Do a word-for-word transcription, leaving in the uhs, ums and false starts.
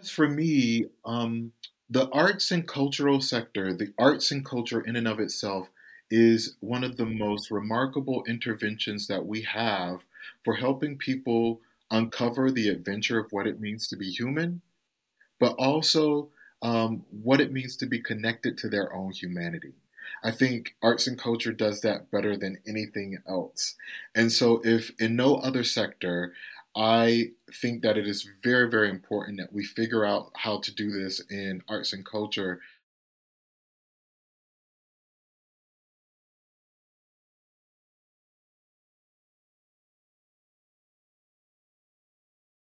For me, um, the arts and cultural sector, the arts and culture in and of itself is one of the most remarkable interventions that we have for helping people uncover the adventure of what it means to be human, but also um, what it means to be connected to their own humanity. I think arts and culture does that better than anything else. And so, if in no other sector, I think that it is very, very important that we figure out how to do this in arts and culture